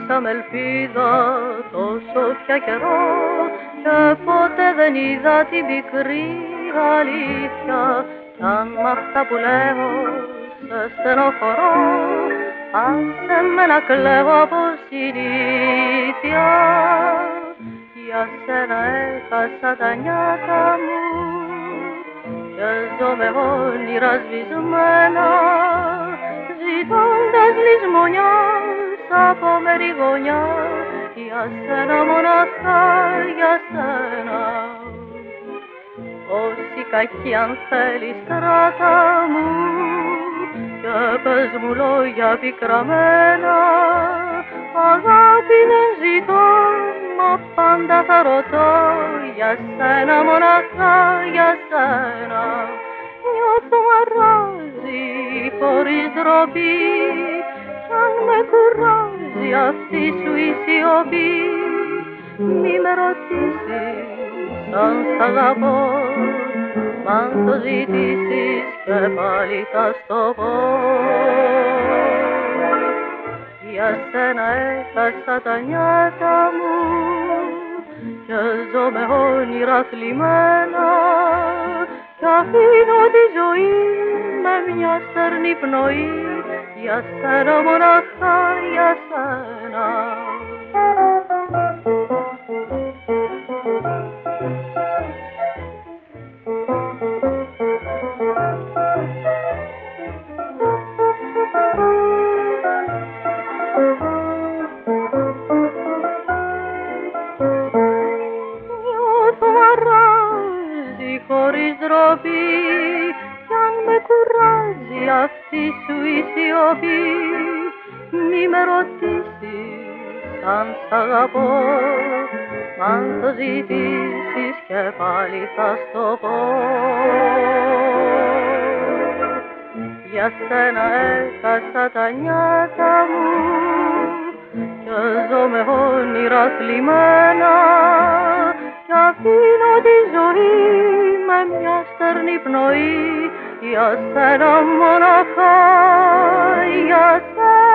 με ελπίδα τόσο πια καιρό και ποτέ δεν είδα την πικρή αλήθεια κι αν μ' αυτά που λέω σε στενοχωρώ άσε με να κλαίω από συνήθεια για σένα έχασα τα νιάτα μου και ζω με όνειρα σβησμένα ζητώντας λησμονιά από μεριγωνιά για σένα μοναχά, για σένα. Όση κακή αν θέλεις στράτα μου και πες μου λόγια πικραμένα αγάπη δεν ζητώ, μα πάντα θα ρωτώ για σένα μοναχά, για σένα. Νιώθω μαράζει χωρίς ντροπή κι αν με κουράζει αυτή σου η σιωπή μη με ρωτήσεις αν σ' αγαπώ μ' αν το ζητήσεις και πάλι θα στο πω. Για σένα έχασα τα νιάτα μου και ζω με όνειρα θλιμμένα κι αφήνω τη ζωή με μια στερνή πνοή για σένα μοναχά, για σένα. Νιώθω μαράζει χωρίς ντροπή κι αν με κουράζει αυτή σου η σιωπή μη με ρωτήσεις αν σ' αγαπώ μ' αν το ζητήσεις και πάλι θα στο πω. Για σένα έχασα τα νιάτα μου και ζω με όνειρα θλιμμένα κι αφήνω τη ζωή με μια στερνή πνοή για σένα μοναχά, για σένα.